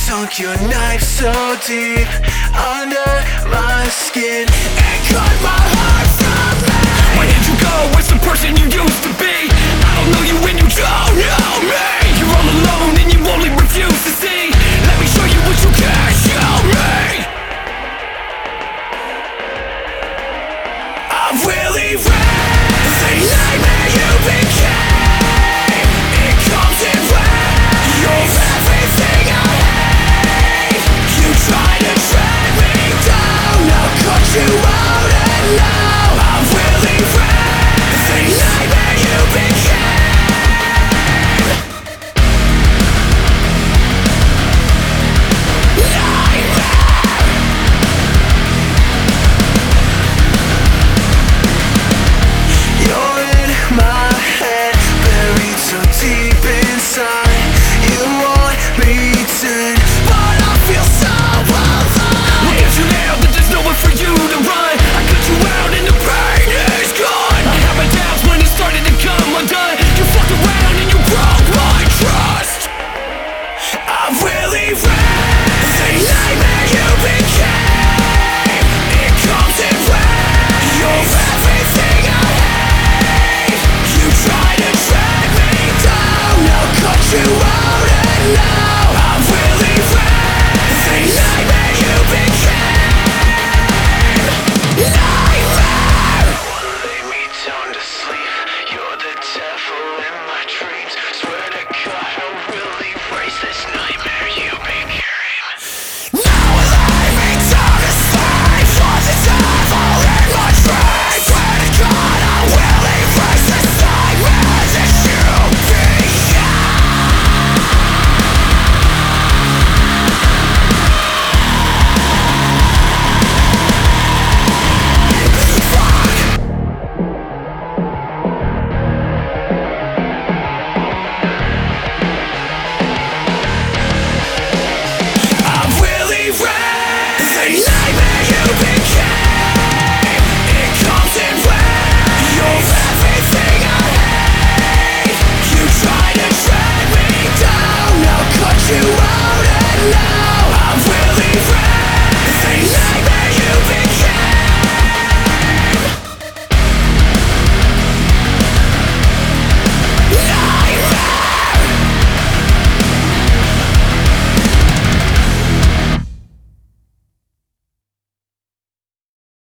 sunk your knife so deep under my skin and cut my heart from me. Where did you go? Where's the person you used to be? I don't know you and you don't know me.